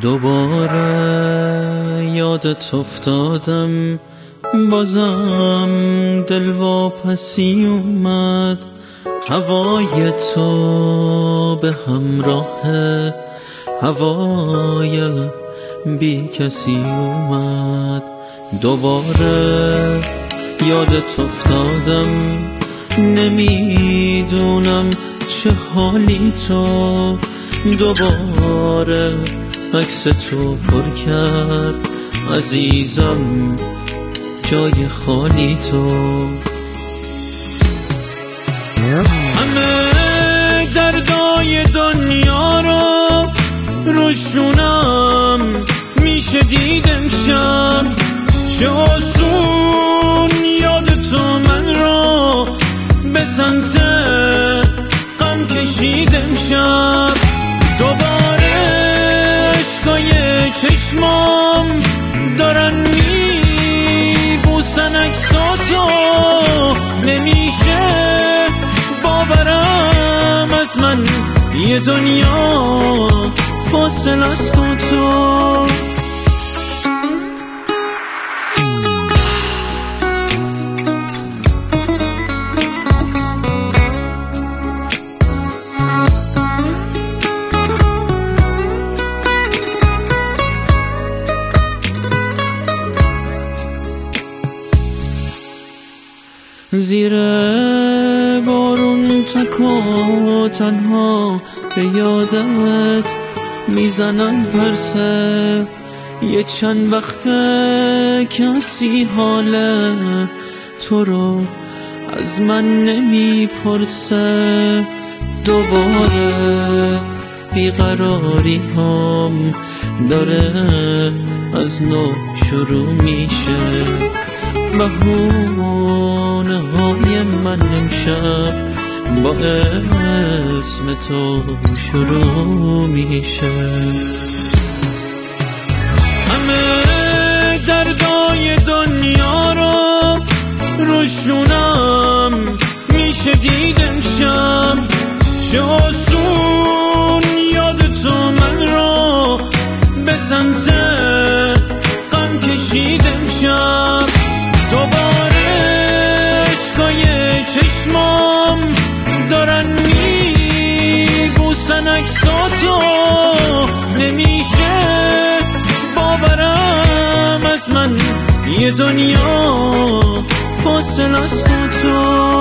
دوباره یادت افتادم، بازم دلواپسی اومد. هوای تو به همراه هوای بی کسی اومد. دوباره یادت افتادم، نمیدونم چه حالی تو. دوباره عکس تو پر کرد عزیزم جای خالی تو. همه دردای دنیا رو روشونم میشه دید امشب. چه آسون یاد تو من رو به سمت غم کشید امشب. دوباره عشقای چشمام دارن میبوسن عکساتو. نمیشه باورم از من یه دنیا فاصل از تو. زیر بارون تک و تنها به یادت میزنن پرسه. یه چند وقته کسی حال تو رو از من نمیپرسه. دوباره بیقراری هم داره از نو شروع میشه. بهونه های من امشب با اسم تو شروع میشه. همه دردای دنیا رو روشونم میشه دید امشب. چه آسون یاد تو من رو به سمت غم کشید امشب. دوباره عشقای چشمام دارن میبوسن عکساتو. نمیشه باورم از من یه دنیا فاصل از تو.